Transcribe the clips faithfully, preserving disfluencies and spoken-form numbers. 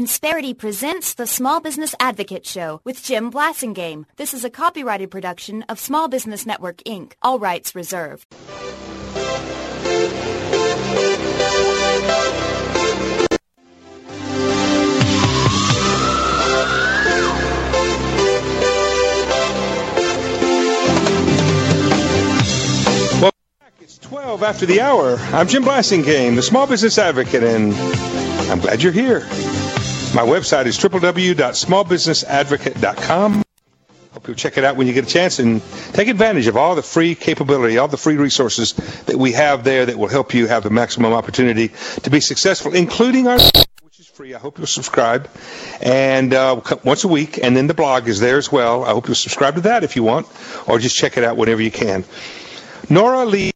Insperity presents the Small Business Advocate Show with Jim Blasingame. This is a copyrighted production of Small Business Network, Incorporated. All rights reserved. It's twelve after the hour. I'm Jim Blasingame, the Small Business Advocate, and I'm glad you're here. My website is w w w dot small business advocate dot com. Hope you'll check it out when you get a chance and take advantage of all the free capability, all the free resources that we have there that will help you have the maximum opportunity to be successful, including our, which is free. I hope you'll subscribe, and uh, once a week, and then the blog is there as well. I hope you'll subscribe to that if you want, or just check it out whenever you can. Nora Lee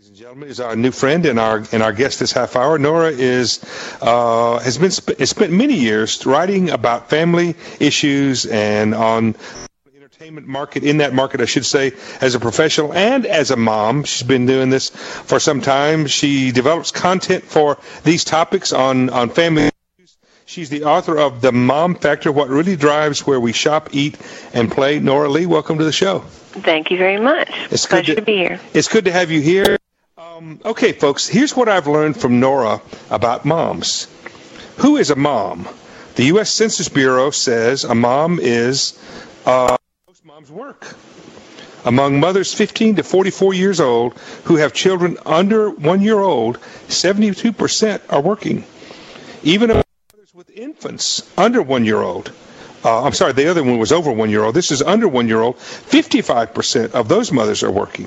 is our new friend and our and our guest this half hour. Nora is uh, has been sp- has spent many years writing about family issues and on the entertainment market, in that market, I should say, as a professional and as a mom. She's been doing this for some time. She develops content for these topics on, on family issues. She's the author of The Mom Factor, What Really Drives Where We Shop, Eat, and Play. Nora Lee, welcome to the show. Thank you very much. It's Pleasure good to, to be here. It's good to have you here. Um, okay, folks, here's what I've learned from Nora about moms. Who is a mom? The U S Census Bureau says a mom is, uh, most moms work. Among mothers fifteen to forty-four years old who have children under one year old, seventy-two percent are working. Even among mothers with infants under one year old, uh, I'm sorry, the other one was over one year old. This is under one year old. fifty-five percent of those mothers are working.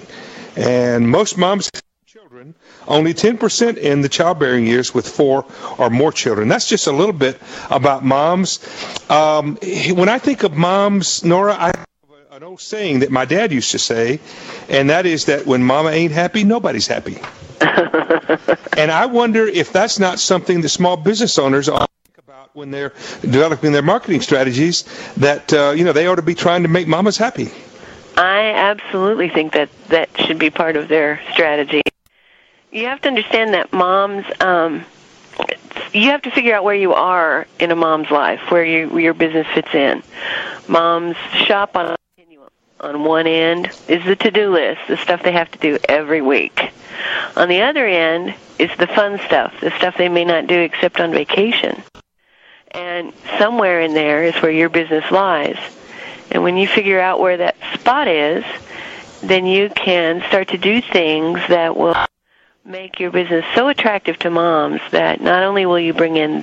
And most moms have children, only ten percent in the childbearing years with four or more children. That's just a little bit about moms. Um, when I think of moms, Nora, I have an old saying that my dad used to say, and that is that when mama ain't happy, nobody's happy. And I wonder if that's not something that small business owners ought to think about when they're developing their marketing strategies, that uh, you know, they ought to be trying to make mamas happy. I absolutely think that that should be part of their strategy. You have to understand that moms, um, you have to figure out where you are in a mom's life, where you, where your business fits in. Moms shop on a continuum. On one end is the to-do list, the stuff they have to do every week. On the other end is the fun stuff, the stuff they may not do except on vacation. And somewhere in there is where your business lies. And when you figure out where that spot is, then you can start to do things that will make your business so attractive to moms that not only will you bring in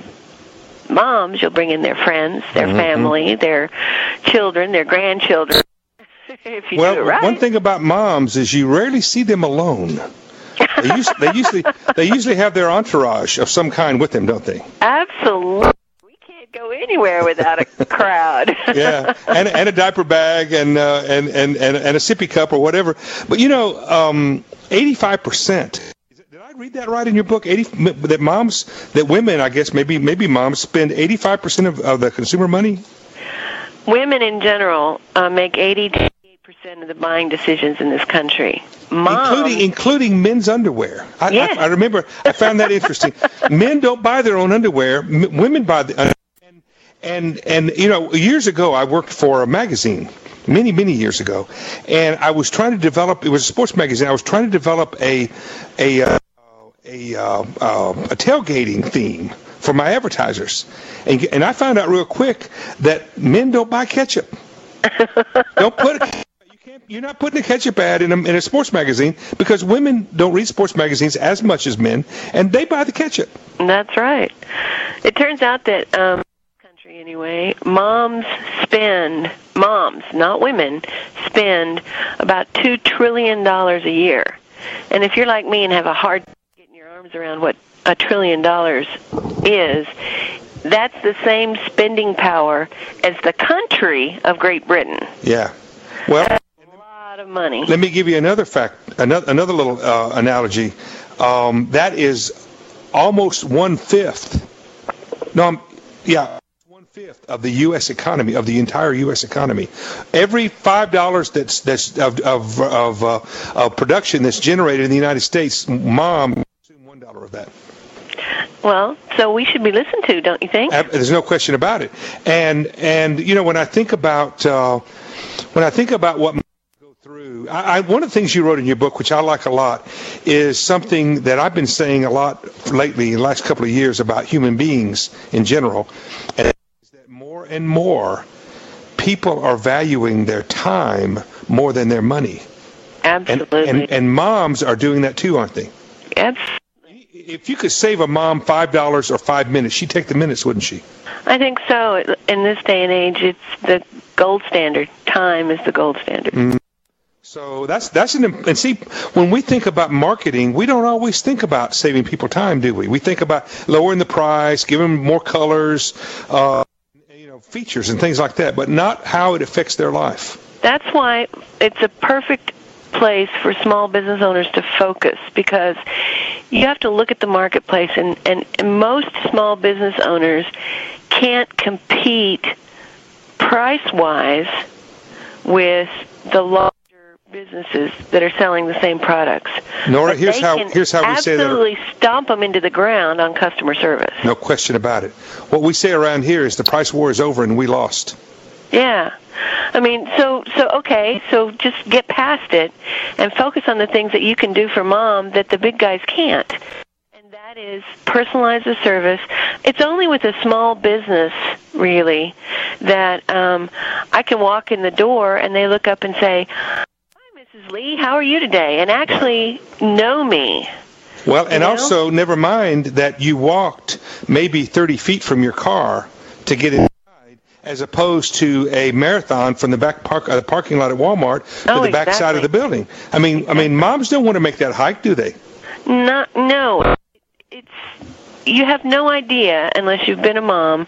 moms, you'll bring in their friends, their mm-hmm. family, their children, their grandchildren, if you well, do it right. One thing about moms is you rarely see them alone. They, use, they, usually, they usually have their entourage of some kind with them, don't they? Absolutely. Go anywhere without a crowd. Yeah, and and a diaper bag and uh, and, and and and a sippy cup or whatever. But you know, um, eighty-five percent. Did I read that right in your book? Eighty that moms, that women, I guess maybe maybe moms spend eighty-five percent of, of the consumer money. Women in general uh, make eighty to eighty-eight percent of the buying decisions in this country. Moms, including including men's underwear. I, yes. I, I remember. I found that interesting. Men don't buy their own underwear. M- women buy the. Uh, And, and you know, years ago, I worked for a magazine, many, many years ago, and I was trying to develop, it was a sports magazine, I was trying to develop a a uh, a, uh, uh, a tailgating theme for my advertisers. And, and I found out real quick that men don't buy ketchup. Don't put it. You can't, you're not putting a ketchup ad in a, in a sports magazine because women don't read sports magazines as much as men, and they buy the ketchup. That's right. It turns out that... Um Anyway, moms spend, moms, not women, spend about two trillion dollars a year. And if you're like me and have a hard time getting your arms around what a trillion dollars is, that's the same spending power as the country of Great Britain. Yeah. Well, that's a lot of money. Let me give you another fact, another, another little uh, analogy. Um, that is almost one-fifth. No, I'm, yeah. Fifth of the U S economy, of the entire U S economy. Every five dollars that's that's of of of, uh, of production that's generated in the United States, mom consumes one dollar of that. Well, so we should be listened to, don't you think? There's no question about it. And and you know, when I think about uh, when I think about what go through, I, I, one of the things you wrote in your book, which I like a lot, is something that I've been saying a lot lately, in the last couple of years, about human beings in general, and is that more and more people are valuing their time more than their money. Absolutely. And, and, and moms are doing that too, aren't they? Absolutely. If you could save a mom five dollars or five minutes, she'd take the minutes, wouldn't she? I think so. In this day and age, it's the gold standard. Time is the gold standard. Mm. So that's that's an and see, when we think about marketing, we don't always think about saving people time, do we? We think about lowering the price, giving them more colors, uh, you know, features and things like that, but not how it affects their life. That's why it's a perfect place for small business owners to focus, because you have to look at the marketplace, and, and, and most small business owners can't compete price-wise with the larger businesses that are selling the same products. Nora, but here's how here's how we say that. Absolutely stomp them into the ground on customer service. No question about it. What we say around here is the price war is over and we lost. Yeah. I mean, so, so okay, so just get past it and focus on the things that you can do for mom that the big guys can't. And that is personalize the service. It's only with a small business, really, that um, I can walk in the door and they look up and say, "Hi, Missus Lee, how are you today?" and actually know me. Well, and you know? also, never mind that you walked maybe thirty feet from your car to get in, as opposed to a marathon from the back park, uh, parking lot at Walmart to oh, the back exactly. side of the building. I mean, exactly. I mean, moms don't want to make that hike, do they? Not, no. It's you have no idea, unless you've been a mom,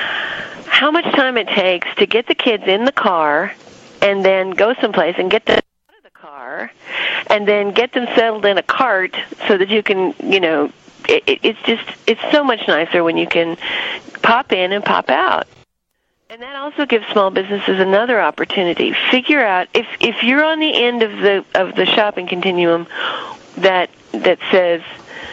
how much time it takes to get the kids in the car and then go someplace and get them out of the car and then get them settled in a cart so that you can, you know, it, it, it's just, it's so much nicer when you can pop in and pop out. And that also gives small businesses another opportunity. Figure out if if you're on the end of the of the shopping continuum that that says,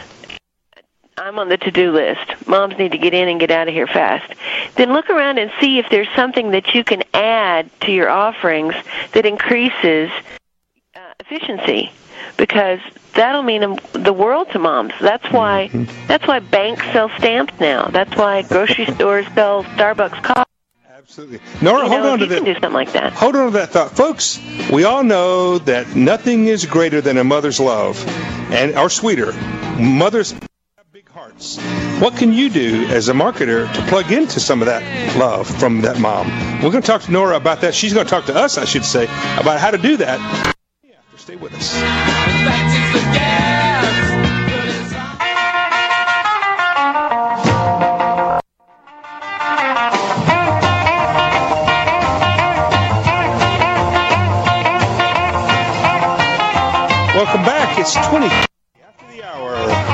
I'm on the to-do list, moms need to get in and get out of here fast, then look around and see if there's something that you can add to your offerings that increases uh, efficiency, because that'll mean the world to moms. That's why mm-hmm. that's why banks sell stamps now. That's why grocery stores sell Starbucks coffee. Absolutely. Nora, you know, hold on to you that. Can do something like that. Hold on to that thought. Folks, we all know that nothing is greater than a mother's love, and or sweeter. Mothers have big hearts. What can you do as a marketer to plug into some of that love from that mom? We're going to talk to Nora about that. She's going to talk to us, I should say, about how to do that. Yeah, stay with us. Welcome back. It's twenty after the hour.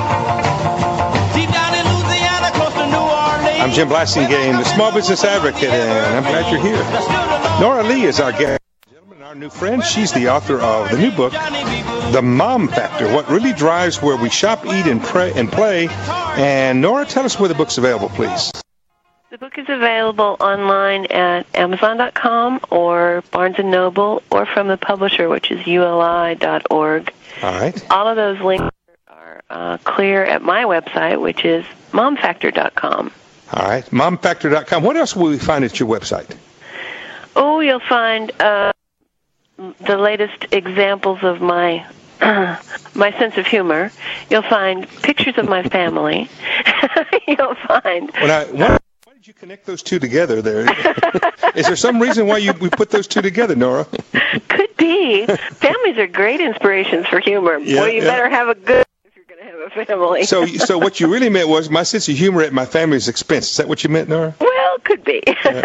I'm Jim Blasingame, the Small Business Advocate, and I'm glad you're here. Nora Lee is our guest. Gentlemen, our new friend. She's the author of the new book, The Mom Factor: What Really Drives Where We Shop, Eat, and Pray and Play. And Nora, tell us where the book's available, please. The book is available online at Amazon dot com or Barnes and Noble, or from the publisher, which is U L I dot org. All right. All of those links are uh, clear at my website, which is Mom Factor dot com. All right. Mom Factor dot com. What else will we find at your website? Oh, you'll find uh, the latest examples of my uh, my sense of humor. You'll find pictures of my family. You'll find... When I, when you connect those two together there? Is there some reason why you we put those two together, Nora? Could be. Families are great inspirations for humor. Yeah, Boy, you yeah. better have a good if you're going to have a family. So so what you really meant was my sense of humor at my family's expense. Is that what you meant, Nora? Well, could be.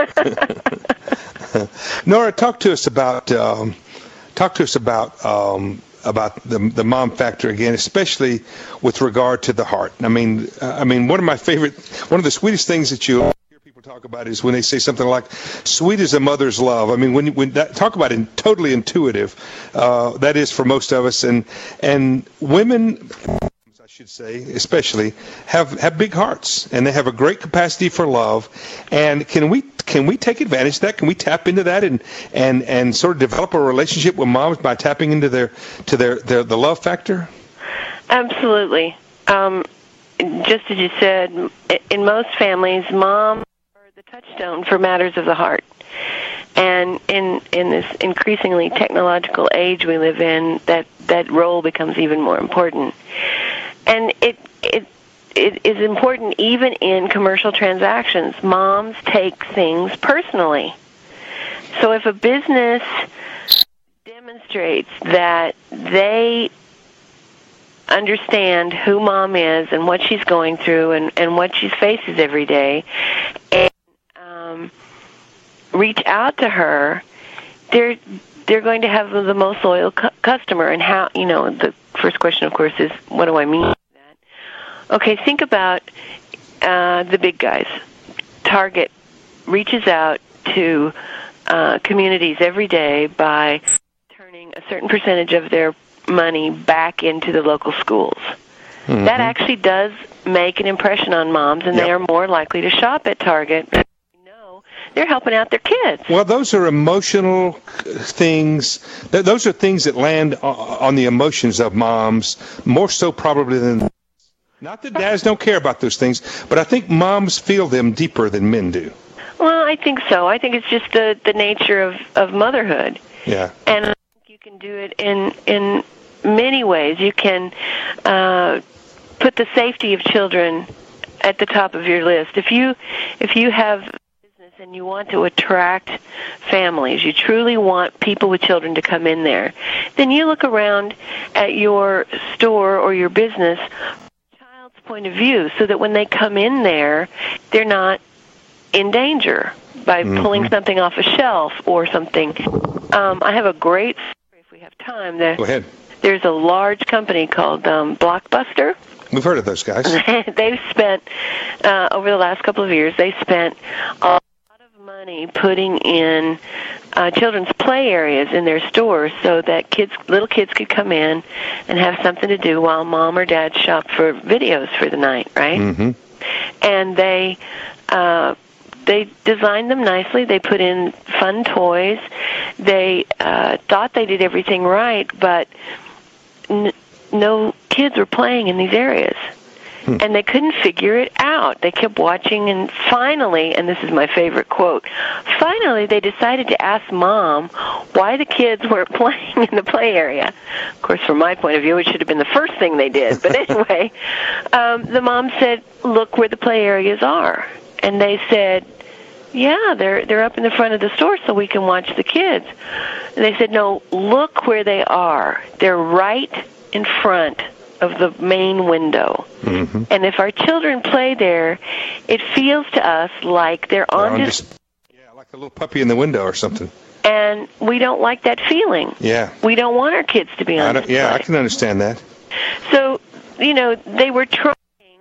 Nora, talk to us about um, talk to us about um, about the the mom factor again, especially with regard to the heart. I mean, uh, I mean, one of my favorite, one of the sweetest things that you talk about is when they say something like "sweet as a mother's love." I mean, when when that, talk about it, totally intuitive, uh, that is for most of us, and and women, I should say, especially, have, have big hearts, and they have a great capacity for love. And can we can we take advantage of that? Can we tap into that and and, and sort of develop a relationship with moms by tapping into their to their, their the love factor? Absolutely. Um, just as you said, in most families, moms are the touchstone for matters of the heart. And in in this increasingly technological age we live in, that, that role becomes even more important. And it it it is important even in commercial transactions. Moms take things personally. So if a business demonstrates that they understand who mom is and what she's going through and, and what she faces every day, and um, reach out to her, they're they're going to have the most loyal cu- customer. And how, you know, the first question, of course, is what do I mean by that? Okay, think about uh, the big guys. Target reaches out to uh, communities every day by turning a certain percentage of their money back into the local schools. Mm-hmm. That actually does make an impression on moms, and yep. they are more likely to shop at Target. No, they're helping out their kids. Well, those are emotional things. Those are things that land on the emotions of moms, more so probably than... Not that dads don't care about those things, but I think moms feel them deeper than men do. Well, I think so. I think it's just the, the nature of, of motherhood. Yeah. And I think you can do it in in many ways. You can uh, put the safety of children at the top of your list. If you if you have business and you want to attract families, you truly want people with children to come in there, then you look around at your store or your business point of view, so that when they come in there, they're not in danger by mm-hmm. pulling something off a shelf or something. Um, I have a great story if we have time. There, Go ahead. There's a large company called um, Blockbuster. We've heard of those guys. They've spent, uh, over the last couple of years, they spent a lot of money putting in uh, children's play areas in their stores so that kids, little kids could come in and have something to do while mom or dad shop for videos for the night, right? Mm-hmm. And they uh, they designed them nicely. They put in fun toys. They uh, thought they did everything right, but n- no kids were playing in these areas. Hmm. And they couldn't figure it out. They kept watching, and finally, and this is my favorite quote, finally they decided to ask Mom why the kids weren't playing in the play area. Of course, from my point of view, it should have been the first thing they did. But anyway, um, the mom said, look where the play areas are. And they said, yeah, they're they're up in the front of the store so we can watch the kids. And they said, no, look where they are. They're right in front of the main window. Mm-hmm. And if our children play there, it feels to us like they're, they're on, on dis- dis- yeah, like a little puppy in the window or something. And we don't like that feeling. Yeah. We don't want our kids to be on display. Yeah, I can understand that. So, you know, they were trying,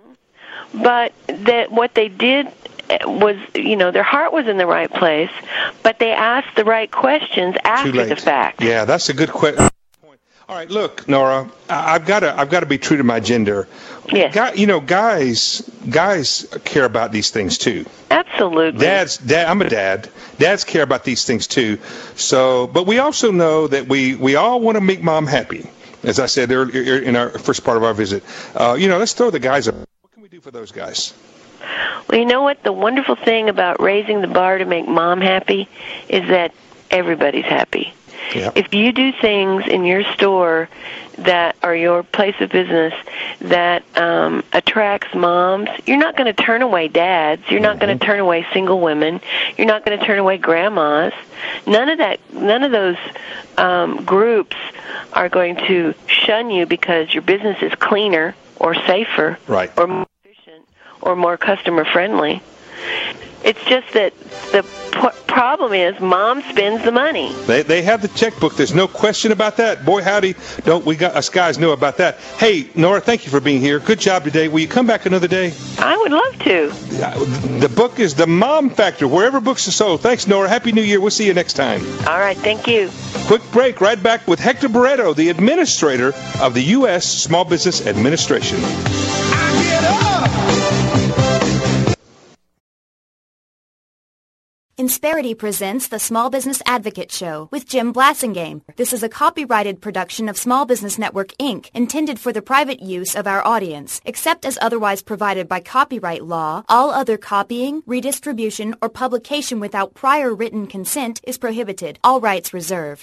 but that what they did was, you know, their heart was in the right place, but they asked the right questions after the fact. Yeah, that's a good question. All right, look, Nora, I've got to I've got to be true to my gender. Yes. Guy, you know, guys guys care about these things too. Absolutely. Dads, dad, I'm a dad. Dads care about these things too. So, but we also know that we, we all want to make mom happy. As I said earlier in our first part of our visit, uh, you know, let's throw the guys up. What can we do for those guys? Well, you know what? The wonderful thing about raising the bar to make mom happy is that everybody's happy. Yep. If you do things in your store that are your place of business that um, attracts moms, you're not going to turn away dads. You're not mm-hmm. going to turn away single women. You're not going to turn away grandmas. None of that. None of those um, groups are going to shun you because your business is cleaner or safer, right. or more efficient or more customer friendly. It's just that the p- problem is mom spends the money. They they have the checkbook. There's no question about that. Boy, howdy, don't we got us guys know about that. Hey, Nora, thank you for being here. Good job today. Will you come back another day? I would love to. The book is The Mom Factor, wherever books are sold. Thanks, Nora. Happy New Year. We'll see you next time. All right, thank you. Quick break. Right back with Hector Barreto, the administrator of the U S Small Business Administration. I get up! Insperity presents the Small Business Advocate Show with Jim Blasingame. This is a copyrighted production of Small Business Network, Incorporated, intended for the private use of our audience. Except as otherwise provided by copyright law, all other copying, redistribution, or publication without prior written consent is prohibited. All rights reserved.